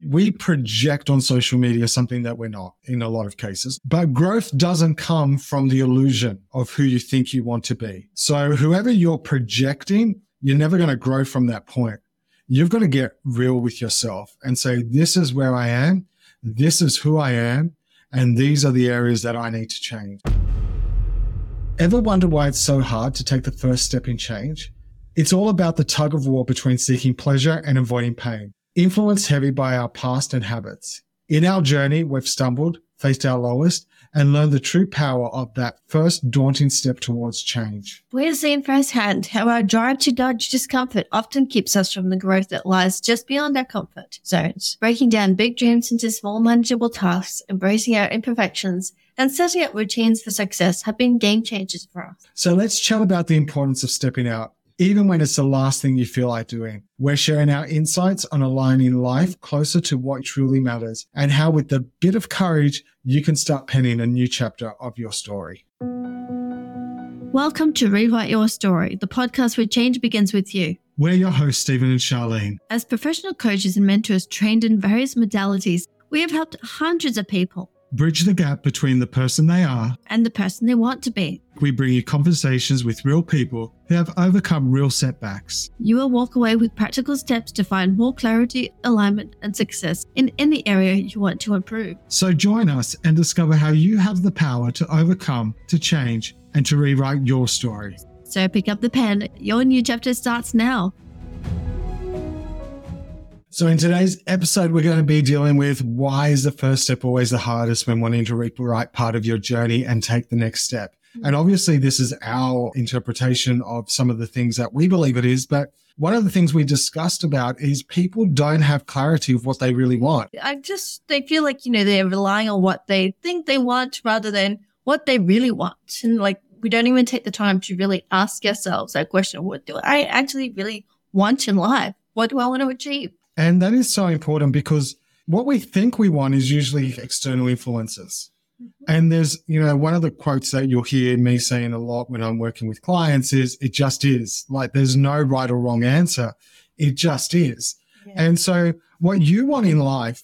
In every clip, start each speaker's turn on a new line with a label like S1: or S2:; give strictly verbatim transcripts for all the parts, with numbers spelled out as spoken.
S1: we project on social media something that we're not in a lot of cases. But growth doesn't come from the illusion of who you think you want to be. So whoever you're projecting, you're never going to grow from that point. You've got to get real with yourself and say, this is where I am, this is who I am, and these are the areas that I need to change. Ever wonder why it's so hard to take the first step in change? It's all about the tug of war between seeking pleasure and avoiding pain, influenced heavy by our past and habits. In our journey, we've stumbled, faced our lowest, and learned the true power of that first daunting step towards change.
S2: We've seen firsthand how our drive to dodge discomfort often keeps us from the growth that lies just beyond our comfort zones. Breaking down big dreams into small, manageable tasks, embracing our imperfections, and setting up routines for success have been game changers for us.
S1: So let's chat about the importance of stepping out, even when it's the last thing you feel like doing. We're sharing our insights on aligning life closer to what truly matters and how with a bit of courage, you can start penning a new chapter of your story.
S2: Welcome to Rewrite Your Story, the podcast where change begins with you.
S1: We're your hosts, Stephen and Charlene.
S2: As professional coaches and mentors trained in various modalities, we have helped hundreds of people
S1: Bridge the gap between the person they are
S2: and the person they want to be.
S1: We bring you conversations with real people who have overcome real setbacks.
S2: You will walk away with practical steps to find more clarity, alignment, and success in any area you want to improve.
S1: So join us and discover how you have the power to overcome, to change, and to rewrite your story.
S2: So pick up the pen. Your new chapter starts now.
S1: So in today's episode, we're going to be dealing with why is the first step always the hardest when wanting to reach the right part of your journey and take the next step. And obviously, this is our interpretation of some of the things that we believe it is. But one of the things we discussed about is people don't have clarity of what they really want.
S2: I just, they feel like, you know, they're relying on what they think they want rather than what they really want. And like, we don't even take the time to really ask ourselves that question. What do I actually really want in life? What do I want to achieve?
S1: And that is so important because what we think we want is usually external influences. Mm-hmm. And there's, you know, one of the quotes that you'll hear me saying a lot when I'm working with clients is, it just is. Like, there's no right or wrong answer. It just is. Yeah. And so what you want in life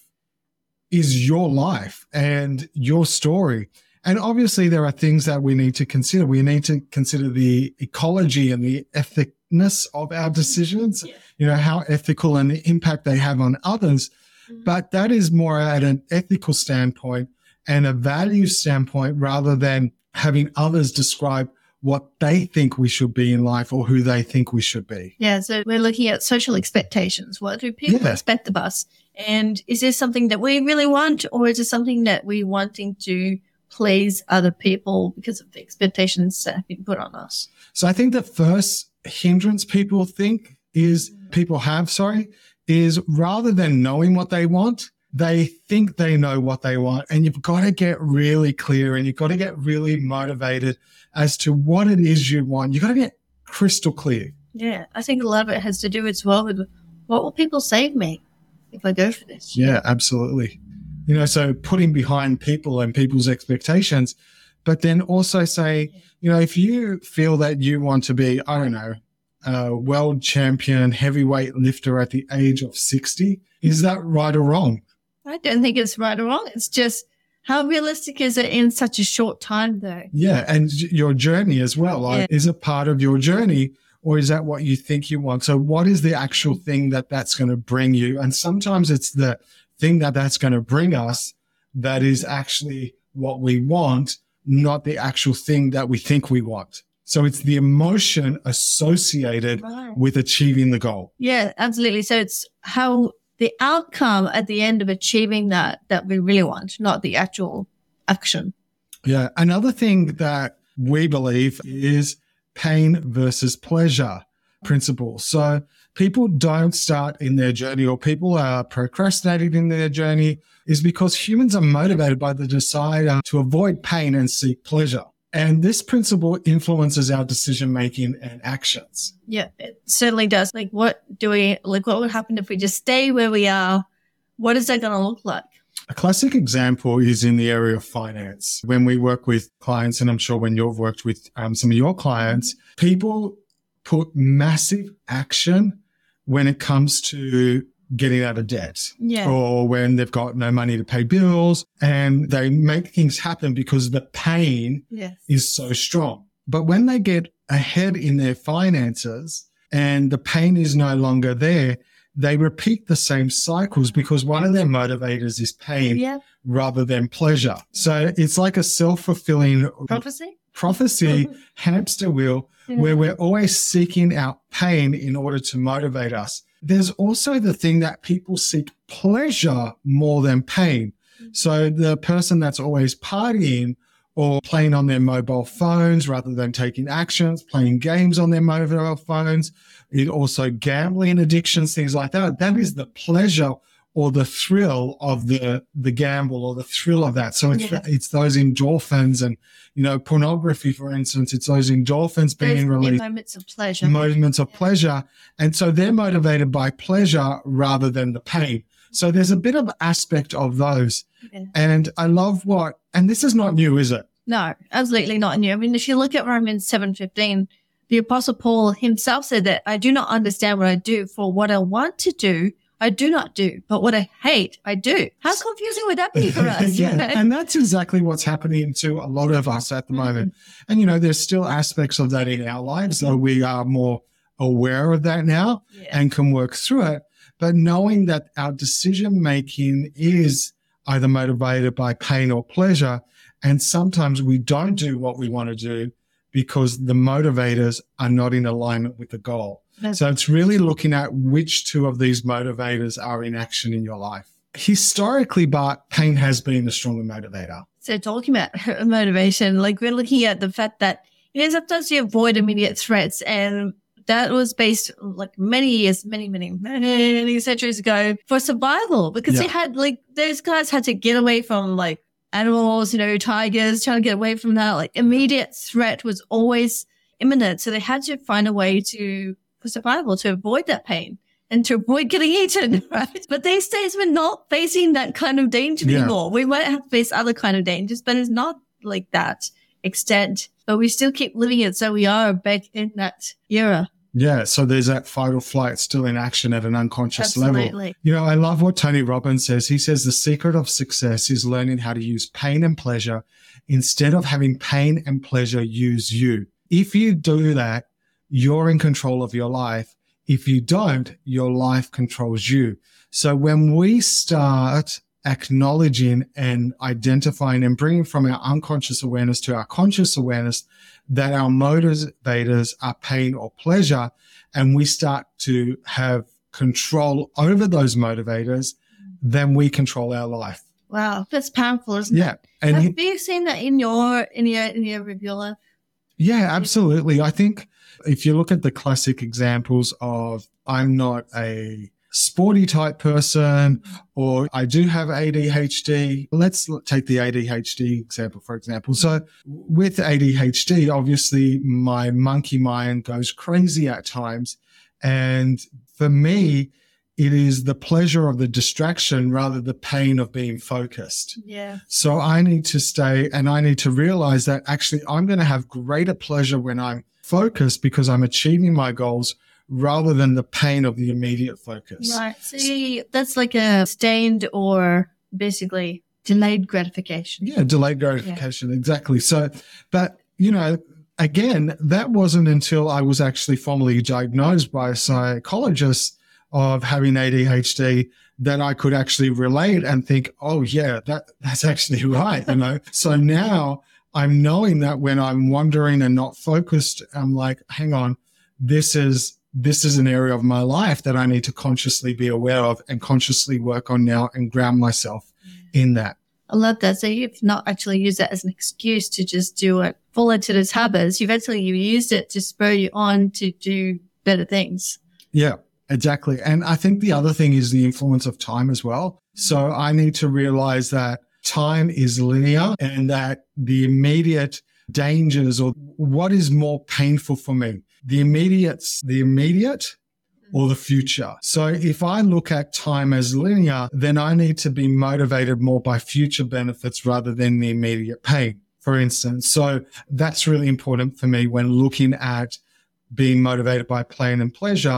S1: is your life and your story. And obviously there are things that we need to consider. We need to consider the ecology and the ethicness of our decisions, yeah. you know, how ethical and the impact they have on others. Mm-hmm. But that is more at an ethical standpoint and a value standpoint rather than having others describe what they think we should be in life or who they think we should be.
S2: Yeah, so we're looking at social expectations. What do people yeah. expect of us? And is this something that we really want, or is it something that we're wanting to please other people because of the expectations that have been put on us?
S1: So I think the first hindrance people think is, people have, sorry, is rather than knowing what they want, they think they know what they want. And you've got to get really clear and you've got to get really motivated as to what it is you want. You've got to get crystal clear.
S2: Yeah, I think a lot of it has to do as well with what will people say of me if I go for this?
S1: Yeah, absolutely. You know, so putting behind people and people's expectations, but then also say, you know, if you feel that you want to be, I don't know, a world champion heavyweight lifter at the age of sixty, is that right or wrong?
S2: I don't think it's right or wrong. It's just, how realistic is it in such a short time though?
S1: Yeah, and your journey as well. Like, yeah. Is it part of your journey or is that what you think you want? So what is the actual thing that that's going to bring you? And sometimes it's the thing that that's going to bring us that is actually what we want, not the actual thing that we think we want. So it's the emotion associated right. with achieving the goal.
S2: Yeah, absolutely. So it's how the outcome at the end of achieving that, that we really want, not the actual action.
S1: Yeah. Another thing that we believe is pain versus pleasure principle. So people don't start in their journey, or people are procrastinating in their journey, is because humans are motivated by the desire to avoid pain and seek pleasure. And this principle influences our decision-making and actions.
S2: Yeah, it certainly does. Like, what do we, like, what would happen if we just stay where we are? What is that going to look like?
S1: A classic example is in the area of finance. When we work with clients, and I'm sure when you've worked with um, some of your clients, people put massive action when it comes to getting out of debt,
S2: Yeah.
S1: or when they've got no money to pay bills, and they make things happen because the pain
S2: Yes.
S1: is so strong. But when they get ahead in their finances and the pain is no longer there, they repeat the same cycles because one of their motivators is pain
S2: Yeah.
S1: rather than pleasure. So it's like a self-fulfilling
S2: Prophecy?
S1: prophecy hamster wheel
S2: Yeah.
S1: where we're always seeking out pain in order to motivate us. There's also the thing that people seek pleasure more than pain. So the person that's always partying or playing on their mobile phones rather than taking actions, playing games on their mobile phones, it also gambling addictions, things like that. That is the pleasure or the thrill of the the gamble or the thrill of that. So it's
S2: Yeah.
S1: it's those endorphins and, you know, pornography, for instance, it's those endorphins being
S2: Those
S1: released,
S2: moments of pleasure.
S1: moments of pleasure. And so they're motivated by pleasure rather than the pain. So there's a bit of aspect of those.
S2: Yeah.
S1: And I love what, and this is not new, is it?
S2: No, absolutely not new. I mean, if you look at Romans seven fifteen, the Apostle Paul himself said that I do not understand what I do, for what I want to do, I do not do, but what I hate, I do. How confusing would that be for us?
S1: yeah.
S2: You know?
S1: And that's exactly what's happening to a lot of us at the moment. And, you know, there's still aspects of that in our lives, though we are more aware of that now
S2: Yeah.
S1: and can work through it. But knowing that our decision making is either motivated by pain or pleasure, and sometimes we don't do what we want to do because the motivators are not in alignment with the goal.
S2: That's-
S1: So it's really looking at which two of these motivators are in action in your life. Historically, Bart, pain has been the stronger motivator.
S2: So talking about motivation, like we're looking at the fact that, you know, sometimes you avoid immediate threats, and that was based like many years, many, many, many centuries ago for survival, because
S1: Yeah.
S2: they had like, those guys had to get away from like animals, you know, tigers, trying to get away from that. Like immediate threat was always imminent. So they had to find a way to, for survival, to avoid that pain and to avoid getting eaten, right? But these days we're not facing that kind of danger
S1: Yeah.
S2: anymore. We might have to face other kind of dangers, but it's not like that extent. But we still keep living it. So we are back in that era.
S1: Yeah, so there's that fight or flight still in action at an unconscious level.
S2: Absolutely.
S1: You know, I love what Tony Robbins says. He says the secret of success is learning how to use pain and pleasure instead of having pain and pleasure use you. If you do that, you're in control of your life. If you don't, your life controls you. So when we start acknowledging and identifying and bringing from our unconscious awareness to our conscious awareness that our motivators are pain or pleasure, and we start to have control over those motivators, then we control our life.
S2: Wow. That's powerful, isn't
S1: Yeah.
S2: it?
S1: And
S2: Have
S1: he-
S2: you seen that in your, in your, in your review life?
S1: yeah, absolutely. I think if you look at the classic examples of I'm not a sporty type person, or I do have A D H D. Let's l- take the A D H D example, for example. So with A D H D, obviously my monkey mind goes crazy at times. And for me, it is the pleasure of the distraction rather the pain of being focused.
S2: Yeah.
S1: So I need to stay and I need to realize that actually I'm going to have greater pleasure when I'm focused because I'm achieving my goals rather than the pain of the immediate focus.
S2: Right. See, that's like a sustained or basically delayed gratification.
S1: Yeah, delayed gratification. Exactly. So, but, you know, again, that wasn't until I was actually formally diagnosed by a psychologist of having A D H D that I could actually relate and think, oh, yeah, that that's actually right, you know. So now I'm knowing that when I'm wandering and not focused, I'm like, hang on, this is this is an area of my life that I need to consciously be aware of and consciously work on now and ground myself in that.
S2: I love that. So you've not actually used that as an excuse to just do it, fall into those habits. You've actually you used it to spur you on to do better things.
S1: Yeah, exactly. And I think the other thing is the influence of time as well. So I need to realize that time is linear and that the immediate dangers or what is more painful for me, the immediate, the immediate or the future. So if I look at time as linear, then I need to be motivated more by future benefits rather than the immediate pain, for instance. So that's really important for me when looking at being motivated by pain and pleasure,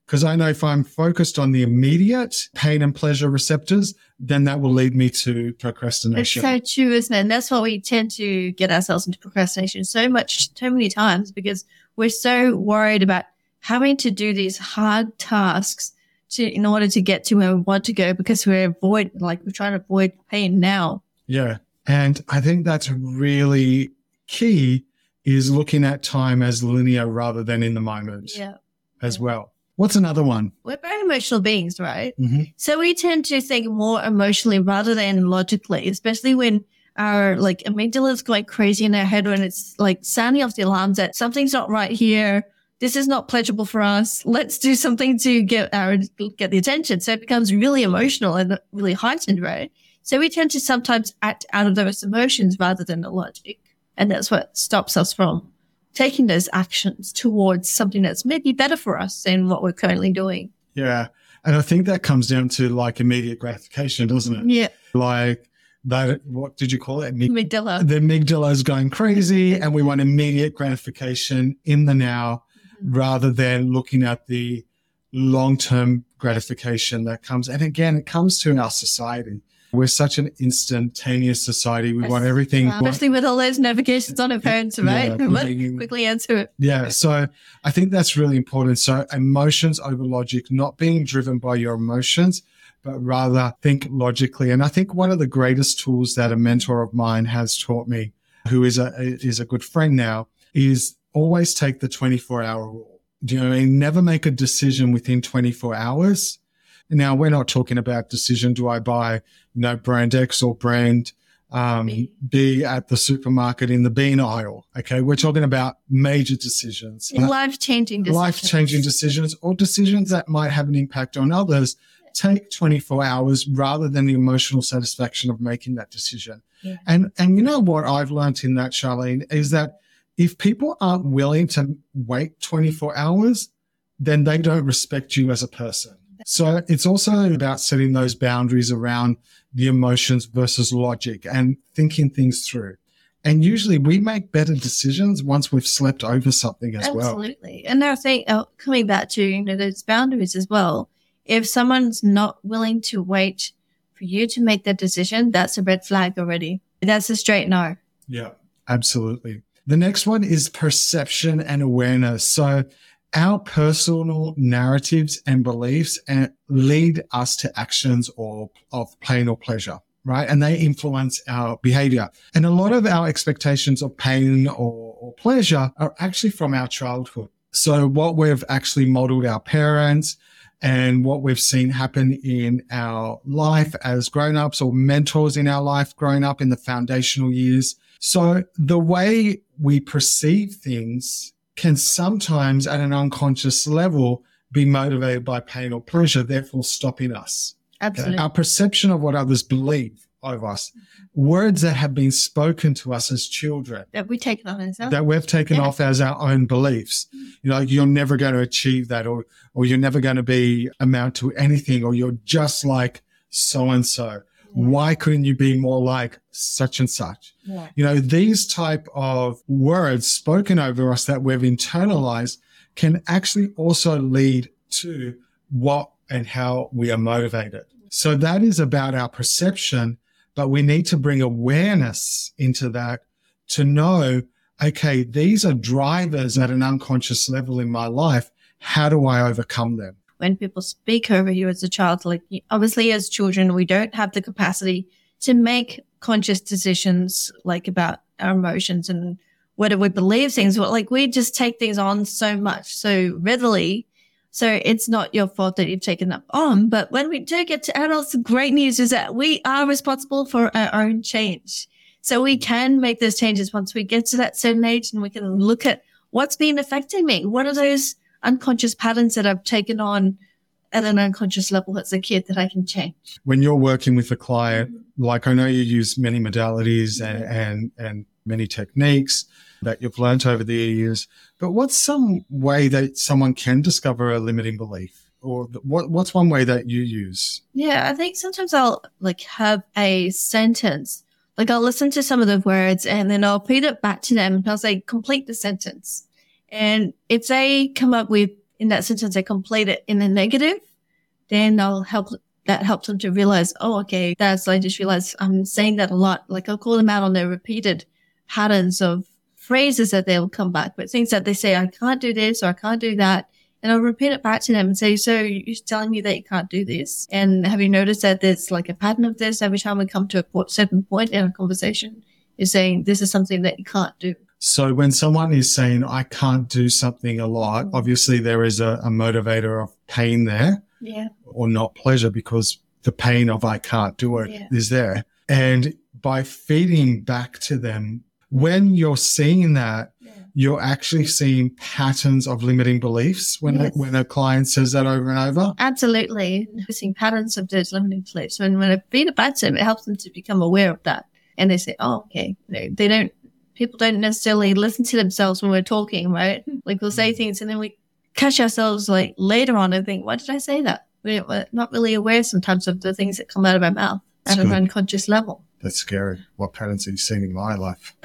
S1: Because I know if I'm focused on the immediate pain and pleasure receptors, then that will lead me to
S2: It's
S1: procrastination.
S2: so true, isn't it? And that's why we tend to get ourselves into procrastination so much, so many times, because we're so worried about having to do these hard tasks to, in order to get to where we want to go, because we're avoid, like we're trying to avoid pain now.
S1: Yeah. And I think that's really key, is looking at time as linear rather than in the moment
S2: Yeah.
S1: as well. What's another one?
S2: We're very emotional beings, right?
S1: Mm-hmm.
S2: So we tend to think more emotionally rather than logically, especially when our like amygdala is going crazy in our head, when it's like sounding off the alarms that something's not right here. This is not pleasurable for us. Let's do something to get our, get the attention. So it becomes really emotional and really heightened, right? So we tend to sometimes act out of those emotions rather than the logic. And that's what stops us from taking those actions towards something that's maybe better for us than what we're currently doing.
S1: Yeah. And I think that comes down to like immediate gratification, doesn't it?
S2: Yeah.
S1: Like that, what did you call it?
S2: Amygdala.
S1: The amygdala is going crazy and we want immediate gratification in the now, mm-hmm. rather than looking at the long-term gratification that comes. And again, it comes to our society. We're such an instantaneous society. We want everything.
S2: Uh, especially with all those notifications on our phones, right?
S1: Yeah,
S2: quickly answer it.
S1: Yeah. So I think that's really important. So emotions over logic, not being driven by your emotions, but rather think logically. And I think one of the greatest tools that a mentor of mine has taught me, who is a, is a good friend now, is always take the twenty-four hour rule. Do you know what I mean? Never make a decision within twenty-four hours. Now, we're not talking about decision, do I buy, you know, brand X or brand um, B at the supermarket in the bean aisle, okay? We're talking about major decisions.
S2: Life-changing decisions.
S1: Life-changing decisions, or decisions that might have an impact on others. Take twenty-four hours rather than the emotional satisfaction of making that decision.
S2: Yeah.
S1: And, and you know what I've learned in that, Charlene, is that if people aren't willing to wait twenty-four hours, then they don't respect you as a person. So it's also about setting those boundaries around the emotions versus logic and thinking things through. And usually we make better decisions once we've slept over something as well.
S2: Absolutely. And I think uh, coming back to, you know, those boundaries as well, if someone's not willing to wait for you to make that decision, that's a red flag already. That's a straight no.
S1: Yeah, absolutely. The next one is perception and awareness. So our personal narratives and beliefs lead us to actions or of pain or pleasure, right? And they influence our behavior. And a lot of our expectations of pain or, or pleasure are actually from our childhood. So what we've actually modeled our parents and what we've seen happen in our life as grown-ups or mentors in our life growing up in the foundational years. So the way we perceive things can sometimes at an unconscious level be motivated by pain or pleasure, therefore stopping us.
S2: Absolutely.
S1: Okay? Our perception of what others believe of us, words that have been spoken to us as children.
S2: That we take it on ourselves.
S1: That we've taken
S2: yeah.
S1: off as our own beliefs. You know, you're never going to achieve that, or, or you're never going to be amount to anything, or you're just like so-and-so. Why couldn't you be more like such and such?
S2: Yeah.
S1: You know, these type of words spoken over us that we've internalized can actually also lead to what and how we are motivated. So that is about our perception, but we need to bring awareness into that to know, okay, these are drivers at an unconscious level in my life. How do I overcome them?
S2: When people speak over you as a child, like obviously as children, we don't have the capacity to make conscious decisions like about our emotions and whether we believe things. But like we just take things on so much, so readily. So it's not your fault that you've taken that on. But when we do get to adults, the great news is that we are responsible for our own change. So we can make those changes once we get to that certain age, and we can look at what's been affecting me. What are those unconscious patterns that I've taken on at an unconscious level as a kid that I can change?
S1: When you're working with a client, like I know you use many modalities and, and, and many techniques that you've learned over the years, but what's some way that someone can discover a limiting belief? Or what, what's one way that you use?
S2: Yeah, I think sometimes I'll like have a sentence, like I'll listen to some of the words and then I'll repeat it back to them and I'll say, complete the sentence. And if they come up with in that sentence, they complete it in the negative, then I'll help, that helps them to realize, oh, okay, that's, I just realized I'm saying that a lot. Like I'll call them out on their repeated patterns of phrases that they'll come back with, things that they say, I can't do this or I can't do that. And I'll repeat it back to them and say, so you're telling me that you can't do this? And have you noticed that there's like a pattern of this every time we come to a certain point in a conversation? You're saying this is something that you can't do.
S1: So when someone is saying, I can't do something a lot, obviously there is a, a motivator of pain there.
S2: Yeah.
S1: Or not pleasure, because the pain of I can't do it
S2: yeah.
S1: is there. And by feeding back to them, when you're seeing that, yeah. you're actually seeing patterns of limiting beliefs when yes. a, when a client says that over and over.
S2: Absolutely. We're seeing patterns of those limiting beliefs. And when I feed it back to them, it helps them to become aware of that. And they say, oh, okay. They, they don't, people don't necessarily listen to themselves when we're talking, right? Like we'll say things and then we catch ourselves like later on and think, why did I say that? We're not really aware sometimes of the things that come out of our mouth at an unconscious level.
S1: That's scary. What patterns have you seen in my life?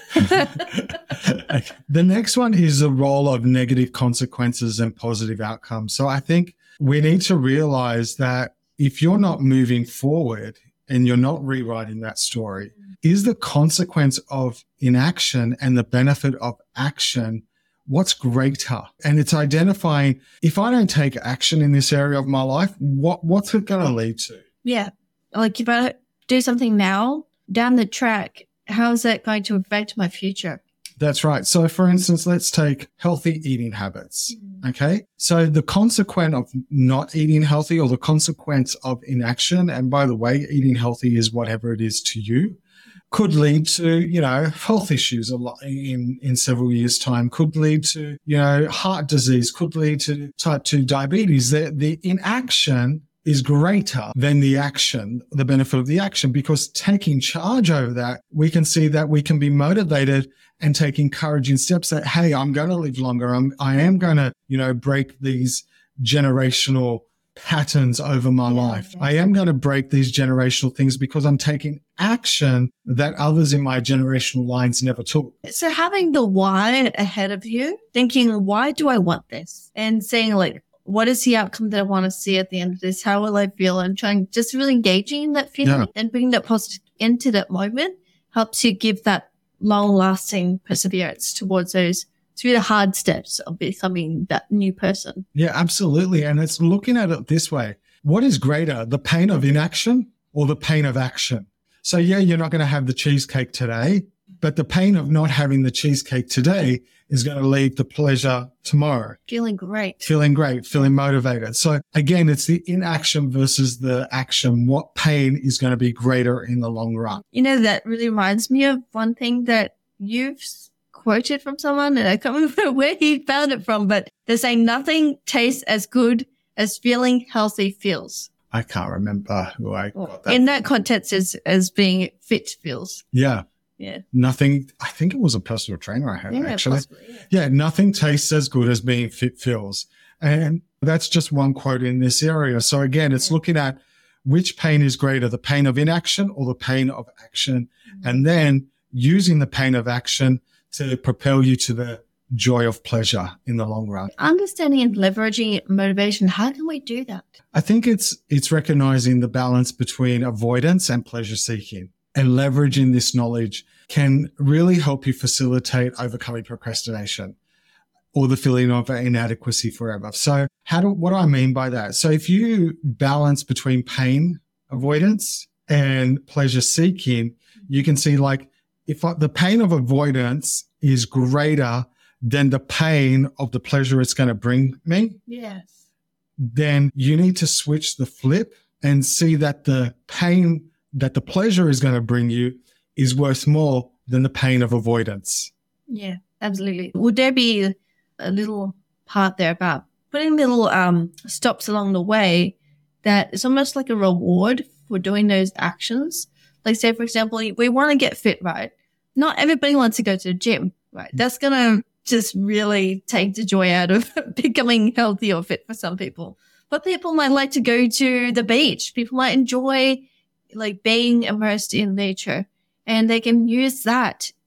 S1: The next one is the role of negative consequences and positive outcomes. So I think we need to realize that if you're not moving forward and you're not rewriting that story, is the consequence of inaction and the benefit of action what's greater? And it's identifying, if I don't take action in this area of my life, what what's it going to lead to?
S2: Yeah. Like if I do something now, down the track, how is that going to affect my future?
S1: That's right. So for instance, let's take healthy eating habits. Mm. Okay. So the consequence of not eating healthy or the consequence of inaction, and by the way, eating healthy is whatever it is to you, could lead to, you know, health issues a lot in, in several years' time, could lead to, you know, heart disease, could lead to type two diabetes. The, the inaction is greater than the action, the benefit of the action, because taking charge over that, we can see that we can be motivated and take encouraging steps that, hey, I'm going to live longer. I'm, I am going to, you know, break these generational patterns over my yeah, life. Yeah. I am going to break these generational things because I'm taking action that others in my generational lines never took.
S2: So having the why ahead of you, thinking, why do I want this? And saying like, what is the outcome that I want to see at the end of this? How will I feel? And trying, just really engaging in that feeling yeah. and bringing that positive into that moment helps you give that long lasting perseverance towards those through the hard steps of becoming that new person.
S1: Yeah, absolutely. And it's looking at it this way. What is greater, the pain of inaction or the pain of action? So yeah, you're not going to have the cheesecake today, but the pain of not having the cheesecake today is going to lead to pleasure tomorrow.
S2: Feeling great.
S1: Feeling great, feeling motivated. So again, it's the inaction versus the action. What pain is going to be greater in the long run?
S2: You know, that really reminds me of one thing that you've quoted from someone, and I can't remember where he found it from, but they're saying nothing tastes as good as feeling healthy feels.
S1: I can't remember who I got that
S2: in that context as, as being fit feels.
S1: Yeah.
S2: Yeah.
S1: Nothing, I think it was a personal trainer I had
S2: yeah,
S1: actually.
S2: Possibly, yeah.
S1: yeah. Nothing tastes as good as being fit feels. And that's just one quote in this area. So again, it's yeah. looking at which pain is greater, the pain of inaction or the pain of action, mm-hmm. and then using the pain of action to propel you to the joy of pleasure in the long run.
S2: Understanding and leveraging motivation, how can we do that?
S1: I think it's it's recognizing the balance between avoidance and pleasure seeking, and leveraging this knowledge can really help you facilitate overcoming procrastination or the feeling of inadequacy forever. So how do, what do I mean by that? So if you balance between pain avoidance and pleasure seeking, you can see like if I, the pain of avoidance is greater than the pain of the pleasure it's going to bring me,
S2: yes,
S1: then you need to switch the flip and see that the pain that the pleasure is going to bring you is worth more than the pain of avoidance.
S2: Yeah, absolutely. Would there be a little part there about putting little um, stops along the way that it's almost like a reward for doing those actions? Like say, for example, we want to get fit, right? Not everybody wants to go to the gym, right? That's going to just really take the joy out of becoming healthy or fit for some people. But people might like to go to the beach. People might enjoy like being immersed in nature, and they can use that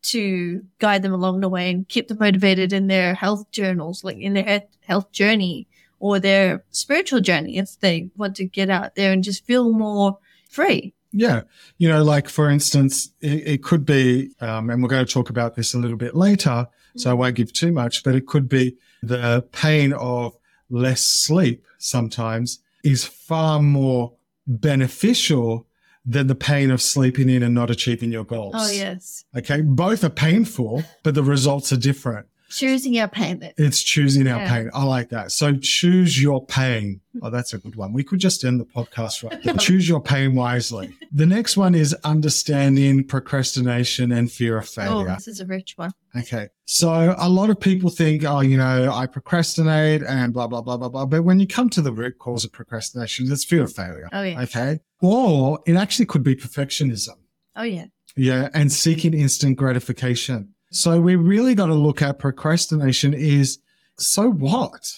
S2: to guide them along the way and keep them motivated in their health journals, like in their health journey or their spiritual journey, if they want to get out there and just feel more free.
S1: Yeah. You know, like for instance, it, it could be, um, and we're going to talk about this a little bit later, so I won't give too much, but it could be the pain of less sleep sometimes is far more beneficial than the pain of sleeping in and not achieving your goals.
S2: Oh, yes.
S1: Okay. Both are painful, but the results are different.
S2: Choosing our pain.
S1: It's choosing our
S2: Yeah.
S1: pain. I like that. So choose your pain. Oh, that's a good one. We could just end the podcast right there. Choose your pain wisely. The next one is understanding procrastination and fear of
S2: Oh,
S1: failure.
S2: this is a rich one.
S1: Okay. So a lot of people think, oh, you know, I procrastinate and blah, blah, blah, blah, blah. But when you come to the root cause of procrastination, it's fear of failure.
S2: Oh, yeah.
S1: Okay. Or it actually could be perfectionism.
S2: Oh, yeah.
S1: Yeah. And seeking instant gratification. So we really got to look at procrastination is, so what?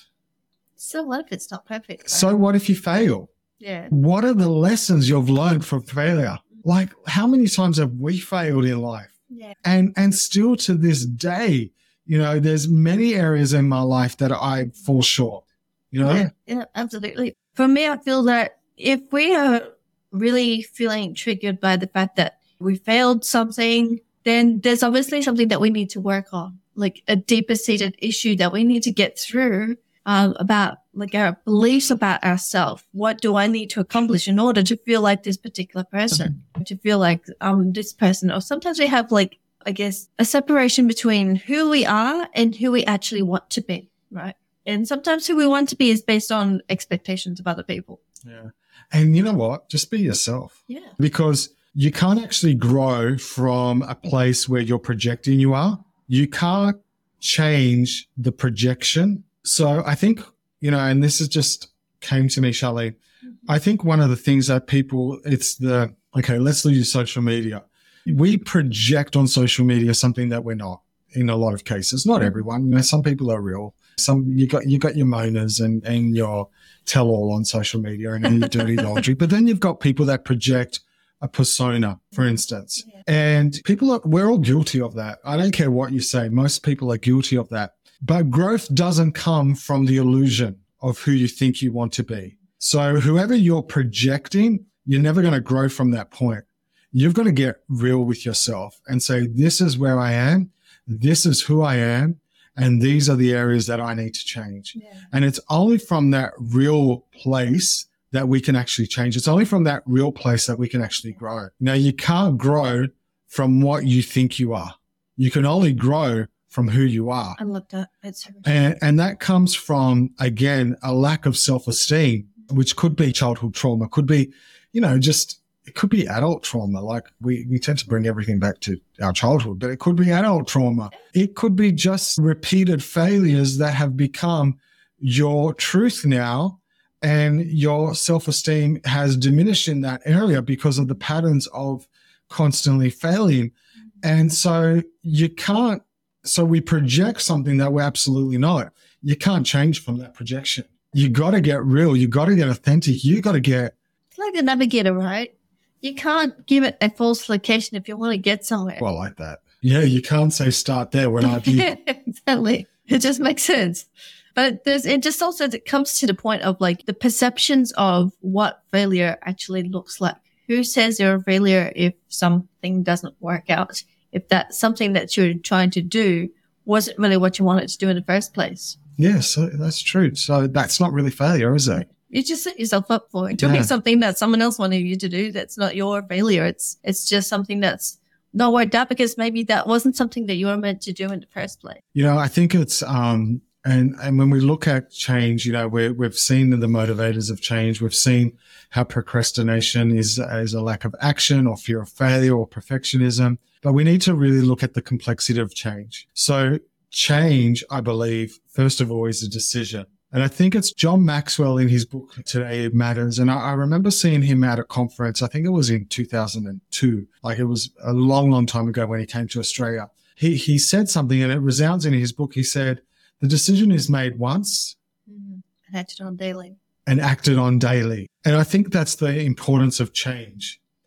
S2: So what if it's not perfect? Right?
S1: So what if you fail?
S2: yeah.
S1: What are the lessons you've learned from failure? Like how many times have we failed in life?
S2: Yeah.
S1: And, and still to this day, you know, there's many areas in my life that I fall short, you know?
S2: Yeah, yeah, absolutely. For me, I feel that if we are really feeling triggered by the fact that we failed something, then there's obviously something that we need to work on, like a deeper seated issue that we need to get through um, about like our beliefs about ourselves. What do I need to accomplish in order to feel like this particular person, to feel like um this person? Or sometimes we have like, I guess, a separation between who we are and who we actually want to be, right? And sometimes who we want to be is based on expectations of other people.
S1: Yeah. And you know what? Just be yourself.
S2: Yeah.
S1: Because you can't actually grow from a place where you're projecting you are. You can't change the projection. So I think, you know, and this is just came to me, Charlene. Mm-hmm. I think one of the things that people, it's the, okay, let's use social media. We project on social media something that we're not in a lot of cases. Not everyone. You know, some people are real. Some, you got, you got your moaners and, and your tell all on social media and your dirty laundry. But then you've got people that project a persona, for instance. Yeah. And people are, we're all guilty of that. I don't care what you say. Most people are guilty of that. But growth doesn't come from the illusion of who you think you want to be. So whoever you're projecting, you're never going to grow from that point. You've got to get real with yourself and say, this is where I am. This is who I am. And these are the areas that I need to change. Yeah. And it's only from that real place that we can actually change. It's only from that real place that we can actually grow. Now, you can't grow from what you think you are. You can only grow from who you are.
S2: I love that. It's
S1: and, and that comes from, again, a lack of self-esteem, which could be childhood trauma, could be, you know, just, it could be adult trauma. Like we, we tend to bring everything back to our childhood, but it could be adult trauma. It could be just repeated failures that have become your truth now. And your self-esteem has diminished in that area because of the patterns of constantly failing. And so you can't, so we project something that we're absolutely not. You can't change from that projection. You got to get real. You got to get authentic. You got to get.
S2: It's like the navigator, right? You can't give it a false location if you want to get somewhere.
S1: Well, I like that. Yeah, you can't say start there when I
S2: did. Exactly. It just makes sense. But there's, it just also it comes to the point of like the perceptions of what failure actually looks like. Who says you're a failure if something doesn't work out? If that something that you're trying to do wasn't really what you wanted to do in the first place?
S1: Yeah, so that's true. So that's not really failure, is it?
S2: You just set yourself up for it. Doing
S1: Yeah.
S2: something that someone else wanted you to do that's not your failure. It's it's just something that's not worked out because maybe that wasn't something that you were meant to do in the first place.
S1: You know, I think it's um And and when we look at change, you know, we're, we've seen the motivators of change. We've seen how procrastination is, is a lack of action or fear of failure or perfectionism. But we need to really look at the complexity of change. So change, I believe, first of all, is a decision. And I think it's John Maxwell in his book, Today It Matters. And I, I remember seeing him at a conference. I think it was in two thousand two. Like it was a long, long time ago when he came to Australia. He, he said something and it resounds in his book. He said, the decision is made once
S2: Mm-hmm. And acted on daily.
S1: and acted on daily. And I think that's the importance of change.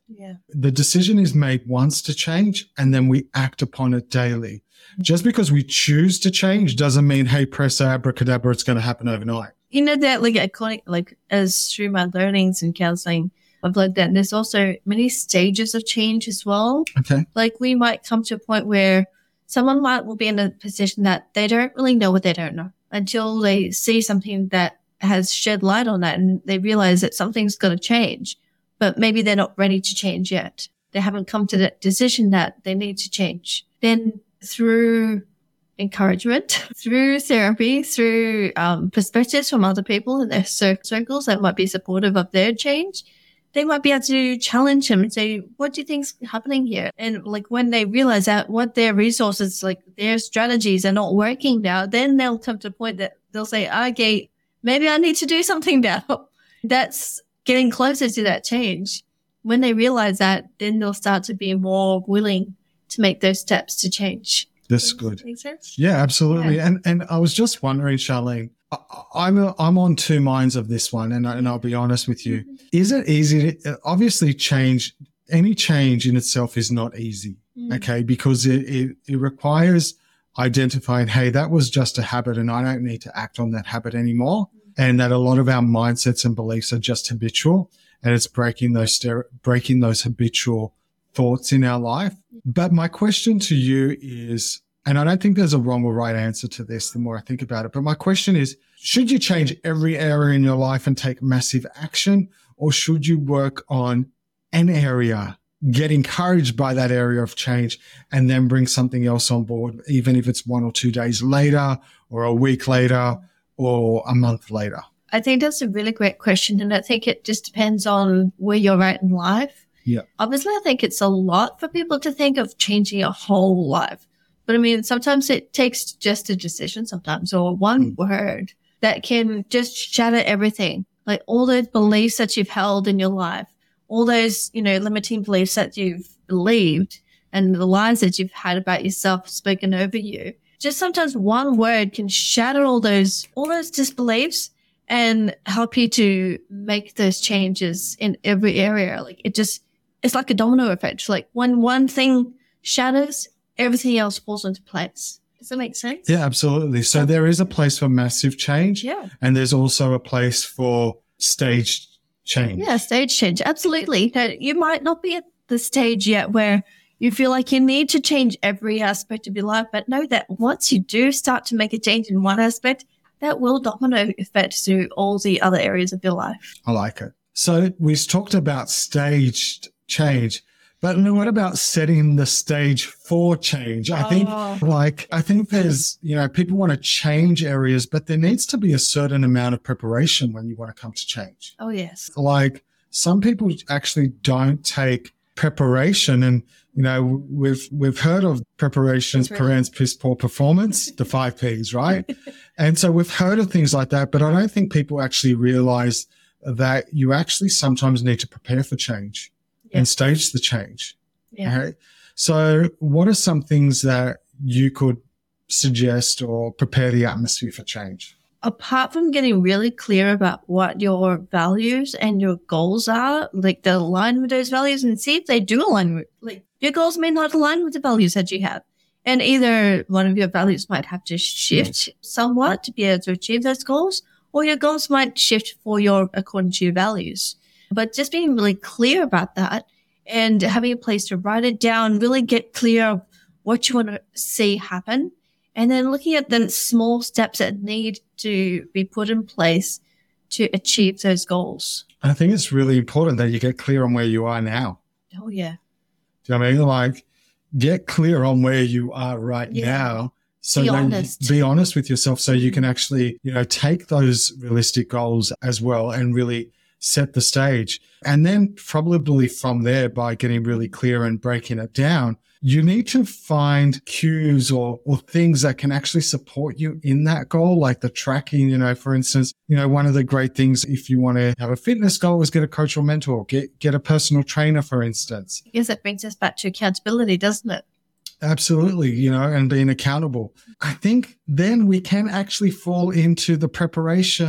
S2: Yeah.
S1: The decision is made once to change, and then we act upon it daily. Just because we choose to change doesn't mean, hey, press abracadabra, it's going to happen overnight.
S2: You know that, like, according, like, as through my learnings in counseling, I've learned that there's also many stages of change as well.
S1: Okay.
S2: Like, we might come to a point where someone might will be in a position that they don't really know what they don't know until they see something that has shed light on that, and they realize that something's got to change, but maybe they're not ready to change yet. They haven't come to that decision that they need to change. Then through encouragement, through therapy, through um, perspectives from other people in their cir- circles that might be supportive of their change, they might be able to challenge them and say, what do you think's happening here? And like when they realize that what their resources, like their strategies are not working now, then they'll come to a point that they'll say, okay, maybe I need to do something now. That's getting closer to that change. When they realize that, then they'll start to be more willing to make those steps to change.
S1: That's good.
S2: Make sense?
S1: Yeah, absolutely.
S2: Yeah.
S1: And and I was just wondering, Charlene, I, I'm a, I'm on two minds of this one, and I, and I'll be honest with you. Mm-hmm. Is it easy to obviously change? Any change in itself is not easy, mm-hmm. okay? Because it, it it requires identifying, hey, that was just a habit, and I don't need to act on that habit anymore. Mm-hmm. And that a lot of our mindsets and beliefs are just habitual, and it's breaking those stere- breaking those habitual thoughts in our life. But my question to you is, and I don't think there's a wrong or right answer to this the more I think about it, but my question is, should you change every area in your life and take massive action, or should you work on an area, get encouraged by that area of change, and then bring something else on board, even if it's one or two days later or a week later or a month later?
S2: I think that's a really great question, and I think it just depends on where you're at in life.
S1: Yeah.
S2: Obviously, I think it's a lot for people to think of changing a whole life. But I mean, sometimes it takes just a decision sometimes, or one mm. word that can just shatter everything. Like all those beliefs that you've held in your life, all those, you know, limiting beliefs that you've believed and the lies that you've had about yourself spoken over you. Just sometimes one word can shatter all those, all those disbeliefs and help you to make those changes in every area. Like it just, it's like a domino effect. Like when one thing shatters, everything else falls into place. Does that make sense?
S1: Yeah, absolutely. So there is a place for massive change.
S2: Yeah.
S1: And there's also a place for staged change.
S2: Yeah, stage change. Absolutely. You might not be at the stage yet where you feel like you need to change every aspect of your life, but know that once you do start to make a change in one aspect, that will domino effect through all the other areas of your life.
S1: I like it. So we've talked about staged change, but what about setting the stage for change? I think
S2: Oh.
S1: like, I think there's, you know, people want to change areas, but there needs to be a certain amount of preparation when you want to come to change.
S2: Oh, yes.
S1: Like some people actually don't take preparation, and, you know, we've, we've heard of preparations, parents, piss poor performance, the five P's, right? And so we've heard of things like that, but I don't think people actually realize that you actually sometimes need to prepare for change. Yeah. And stage the change.
S2: Yeah.
S1: Okay? So what are some things that you could suggest or prepare the atmosphere for change?
S2: Apart from getting really clear about what your values and your goals are, like they align with those values, and see if they do align with, like your goals may not align with the values that you have. And either one of your values might have to shift somewhat to be able to achieve those goals, or your goals might shift for your, according to your values. But just being really clear about that and having a place to write it down, really get clear of what you want to see happen. And then looking at the small steps that need to be put in place to achieve those goals.
S1: I think it's really important that you get clear on where you are now.
S2: Oh, yeah.
S1: Do you know what I mean? Like, get clear on where you are right
S2: yeah.
S1: now. So
S2: be
S1: then
S2: honest.
S1: Be honest with yourself so you can actually, you know, take those realistic goals as well and really set the stage. And then probably from there, by getting really clear and breaking it down, you need to find cues or, or things that can actually support you in that goal, like the tracking. You know, for instance, you know, one of the great things if you want to have a fitness goal is get a coach or mentor, get, get a personal trainer, for instance.
S2: I guess that brings us back to accountability, doesn't it?
S1: Absolutely, you know, and being accountable. I think then we can actually fall into the preparation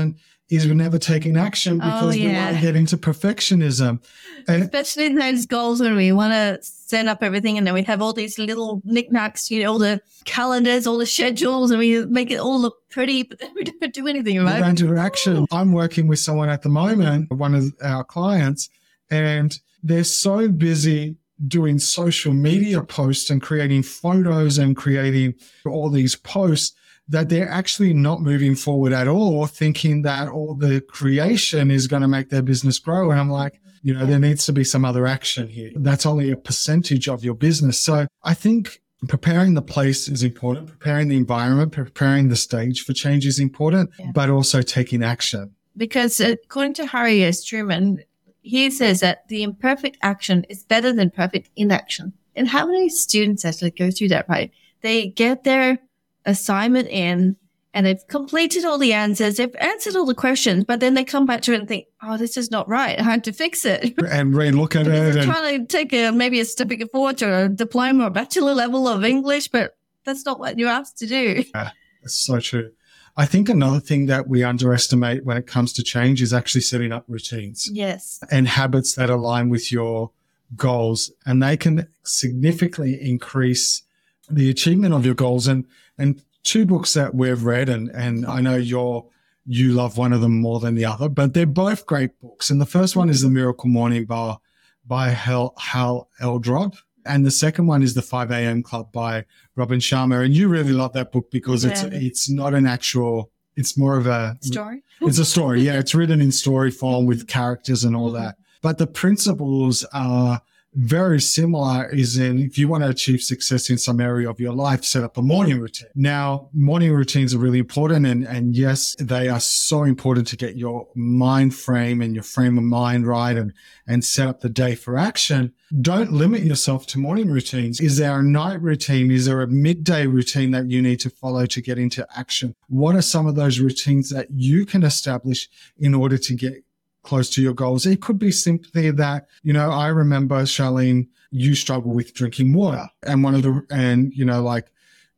S1: is we're never taking action because
S2: Oh,
S1: we
S2: yeah.
S1: want to get into perfectionism. And
S2: Especially in those goals when we want to set up everything and then we have all these little knickknacks, you know, all the calendars, all the schedules, and we make it all look pretty, but then we don't do anything,
S1: we
S2: right?
S1: don't do action. I'm working with someone at the moment, one of our clients, and they're so busy doing social media posts and creating photos and creating all these posts that they're actually not moving forward at all, thinking that all the creation is going to make their business grow. And I'm like, you know, there needs to be some other action here. That's only a percentage of your business. So I think preparing the place is important. Preparing the environment, preparing the stage for change is important,
S2: Yeah.
S1: but also taking action.
S2: Because according to Harry S. Truman, he says that the imperfect action is better than perfect inaction. And how many students actually go through that, right? They get their assignment in and they've completed all the answers, they've answered all the questions, but then they come back to it and think, oh, this is not right. I have to fix it.
S1: And re-look at it.
S2: They're
S1: And
S2: trying to take a, maybe a certificate forward or a diploma or bachelor level of English, but that's not what you're asked to do.
S1: That's so true. I think another thing that we underestimate when it comes to change is actually setting up routines
S2: Yes.
S1: and habits that align with your goals, and they can significantly increase the achievement of your goals. And, and two books that we've read, and, and I know you're, you love one of them more than the other, but they're both great books. And the first one is The Miracle Morning Bar by Hal, Hal Elrod. And the second one is The five a.m. Club by Robin Sharma. And you really love that book because it's,
S2: Yeah.
S1: it's not an actual, it's more of a
S2: Story?
S1: it's a story. Yeah. It's written in story form with characters and all that. But the principles are very similar, is in if you want to achieve success in some area of your life, set up a morning routine. Now, morning routines are really important. And, and yes, they are so important to get your mind frame and your frame of mind right and, and set up the day for action. Don't limit yourself to morning routines. Is there a night routine? Is there a midday routine that you need to follow to get into action? What are some of those routines that you can establish in order to get close to your goals? It could be simply that, you know, I remember, Charlene, you struggle with drinking water, and one of the, and, you know, like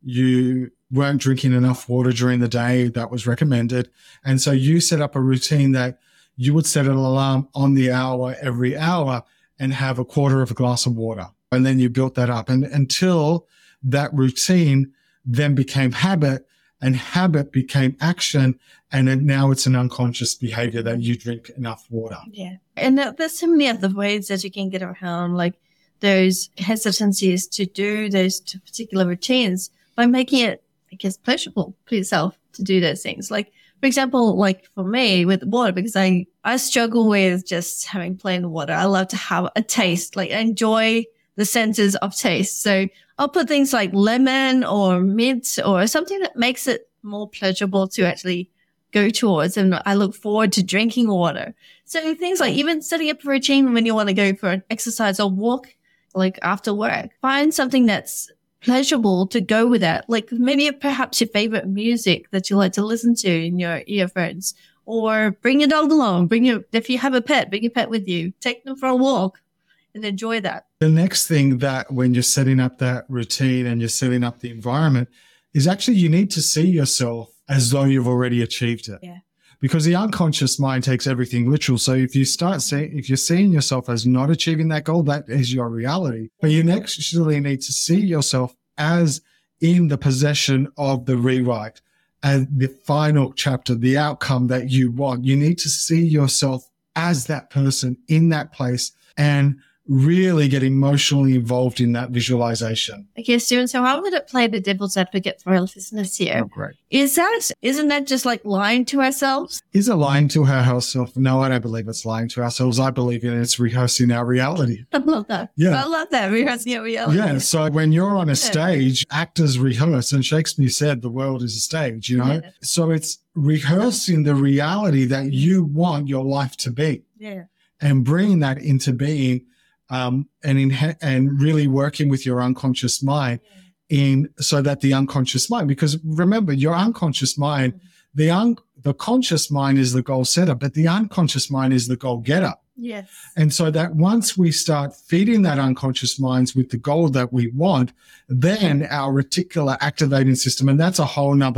S1: you weren't drinking enough water during the day that was recommended. And so you set up a routine that you would set an alarm on the hour every hour and have a quarter of a glass of water. And then you built that up, and until that routine then became habit, and habit became action. And then now it's an unconscious behavior that you drink enough water.
S2: Yeah. And there- there's so many other ways that you can get around like those hesitancies to do those t- particular routines by making it, I guess, pleasurable for yourself to do those things. Like, for example, like for me with water, because I, I struggle with just having plain water. I love to have a taste, like I enjoy the senses of taste. So I'll put things like lemon or mint or something that makes it more pleasurable to actually go towards. And I look forward to drinking water. So things like even setting up a routine when you want to go for an exercise or walk, like after work, find something that's pleasurable to go with that. Like maybe perhaps your favorite music that you like to listen to in your earphones, or bring your dog along, bring your, if you have a pet, bring your pet with you, take them for a walk and enjoy that.
S1: The next thing that when you're setting up that routine and you're setting up the environment is actually you need to see yourself as though you've already achieved it.
S2: Yeah.
S1: Because the unconscious mind takes everything literal. So if you start seeing, if you're seeing yourself as not achieving that goal, that is your reality. But you actually need to see yourself as in the possession of the rewrite and the final chapter, the outcome that you want. You need to see yourself as that person in that place and really get emotionally involved in that visualization.
S2: Okay, Stuart, so how would it play the devil's advocate for our listeners here?
S1: Oh, great.
S2: Is that, isn't that just like lying to ourselves?
S1: Is it lying to ourselves? No, I don't believe it's lying to ourselves. I believe in it's rehearsing our reality.
S2: I love that.
S1: Yeah.
S2: I love that. Rehearsing our reality.
S1: Yeah. So when you're on a stage, actors rehearse, and Shakespeare said the world is a stage, you know?
S2: Yeah.
S1: So it's rehearsing the reality that you want your life to be
S2: Yeah.
S1: and bringing that into being. Um, and in, and really working with your unconscious mind in so that the unconscious mind, because remember your unconscious mind, the un, the conscious mind is the goal setter, but the unconscious mind is the goal getter.
S2: Yes.
S1: And so that once we start feeding that unconscious minds with the goal that we want, then our reticular activating system, and that's a whole nother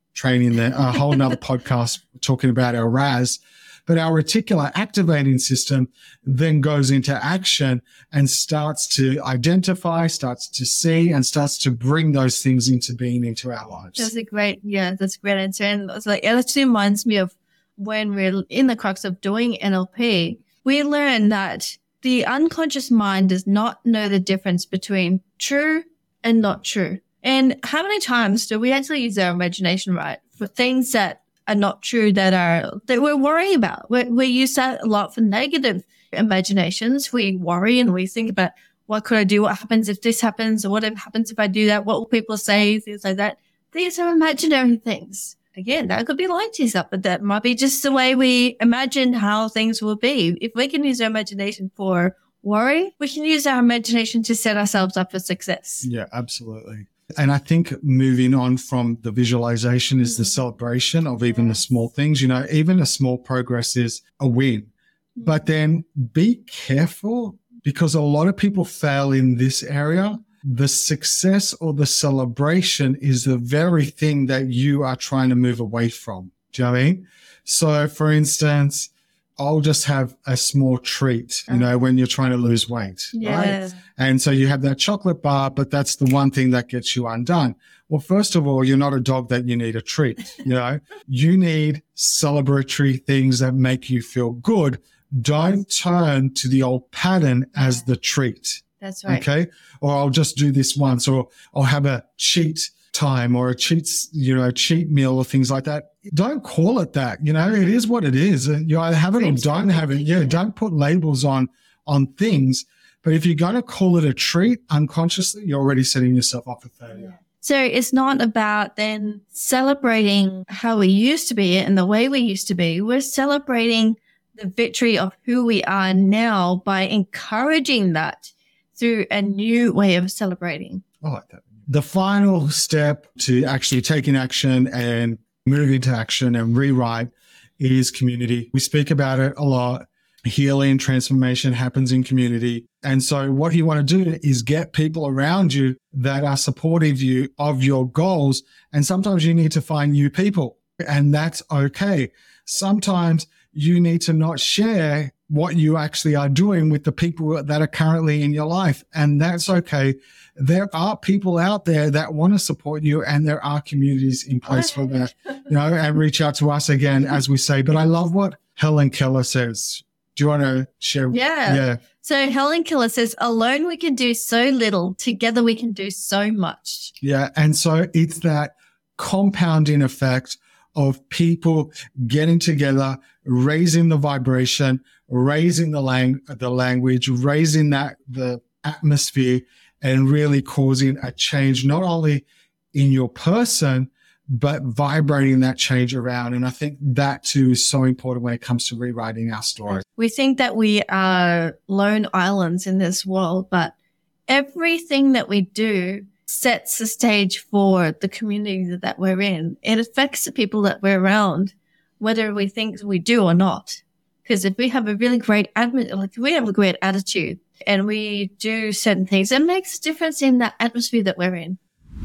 S1: training there, a whole nother podcast talking about our R A S. But our reticular activating system then goes into action and starts to identify, starts to see, and starts to bring those things into being into our lives.
S2: That's a great, yeah, that's a great answer. And it's like, it actually reminds me of when we're in the crux of doing N L P, we learn that the unconscious mind does not know the difference between true and not true. And how many times do we actually use our imagination, right, for things that are not true, that are that we're worrying about? We, we use that a lot for negative imaginations. We worry and we think about, what could I do? What happens if this happens? Or what happens if I do that? What will people say? Things like that. These are imaginary things. Again, that could be lying to yourself, but that might be just the way we imagine how things will be. If we can use our imagination for worry, we can use our imagination to set ourselves up for success.
S1: Yeah, absolutely. And I think moving on from the visualization is the celebration of even the small things. You know, even a small progress is a win. But then be careful, because a lot of people fail in this area. The success or the celebration is the very thing that you are trying to move away from. Do you know what I mean? So, for instance, I'll just have a small treat, you know, when you're trying to lose weight,
S2: Yeah.
S1: right? And so you have that chocolate bar, but that's the one thing that gets you undone. Well, first of all, you're not a dog that you need a treat, you know. You need celebratory things that make you feel good. Don't turn to the old pattern as the treat.
S2: That's right.
S1: Okay. Or I'll just do this once, or I'll have a cheat time or a cheat, you know, cheat meal or things like that. Don't call it that. You know, it is what it is. You either have it or don't have it. Yeah. Don't put labels on, on things. But if you're going to call it a treat unconsciously, you're already setting yourself up for failure.
S2: So it's not about then celebrating how we used to be and the way we used to be. We're celebrating the victory of who we are now by encouraging that through a new way of celebrating.
S1: I like that. The final step to actually taking action and moving to action and rewrite is community. We speak about it a lot. Healing, transformation happens in community. And so what you want to do is get people around you that are supportive you of your goals. And sometimes you need to find new people, and that's okay. Sometimes you need to not share what you actually are doing with the people that are currently in your life. And that's okay. There are people out there that want to support you, and there are communities in place for that, you know, and reach out to us again, as we say. But I love what Helen Keller says. Do you want to share?
S2: Yeah.
S1: Yeah.
S2: So Helen Keller says, alone we can do so little, together we can do so much.
S1: Yeah. And so it's that compounding effect of people getting together, raising the vibration, raising the lang- the language, raising that the atmosphere, and really causing a change, not only in your person, but vibrating that change around. And I think that too is so important when it comes to rewriting our story.
S2: We think that we are lone islands in this world, but everything that we do sets the stage for the community that we're in. It affects the people that we're around, whether we think we do or not. Because if we have a really great admi- like if we have a great attitude and we do certain things, it makes a difference in that atmosphere that we're in.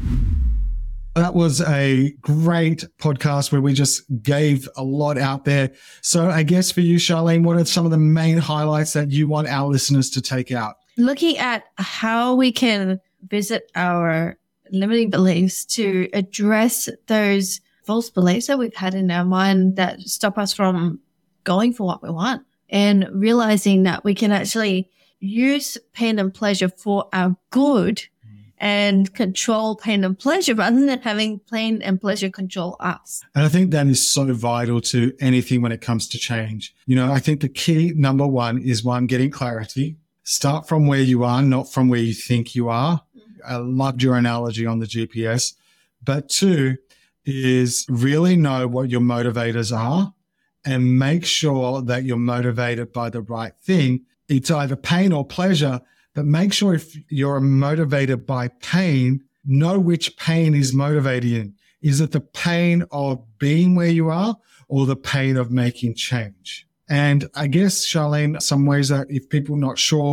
S1: That was a great podcast where we just gave a lot out there. So I guess for you, Charlene, what are some of the main highlights that you want our listeners to take out?
S2: Looking at how we can visit our limiting beliefs to address those false beliefs that we've had in our mind that stop us from going for what we want, and realizing that we can actually use pain and pleasure for our good and control pain and pleasure rather than having pain and pleasure control us.
S1: And I think that is so vital to anything when it comes to change. You know, I think the key number one is one, getting clarity. Start from where you are, not from where you think you are. I loved your analogy on the G P S. But two is really know what your motivators are and make sure that you're motivated by the right thing. It's either pain or pleasure. But make sure if you're motivated by pain, know which pain is motivating you. Is it the pain of being where you are or the pain of making change? And I guess, Charlene, some ways that if people are not sure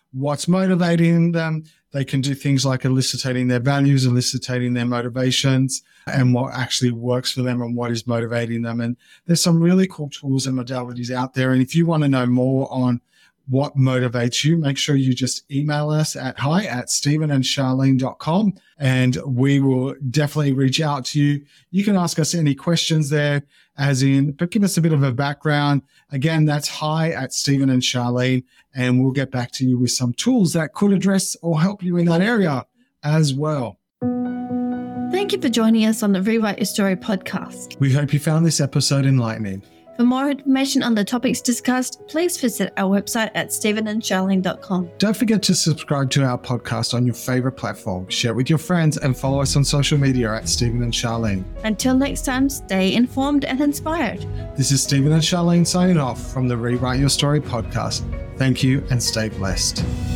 S1: what's motivating them. They can do things like eliciting their values, eliciting their motivations, and what actually works for them and what is motivating them. And there's some really cool tools and modalities out there. And if you want to know more on what motivates you, make sure you just email us at hi at stephen and charlene dot com, and we will definitely reach out to you. You can ask us any questions there, as in, but give us a bit of a background. Again, that's hi at Stephen and Charlene, and we'll get back to you with some tools that could address or help you in that area as well.
S2: Thank you for joining us on the Rewrite Your Story podcast.
S1: We hope you found this episode enlightening.
S2: For more information on the topics discussed, please visit our website at stephen and charlene dot com.
S1: Don't forget to subscribe to our podcast on your favorite platform, share it with your friends, and follow us on social media at Stephen and Charlene.
S2: Until next time, stay informed and inspired.
S1: This is Stephen and Charlene signing off from the Rewrite Your Story podcast. Thank you and stay blessed.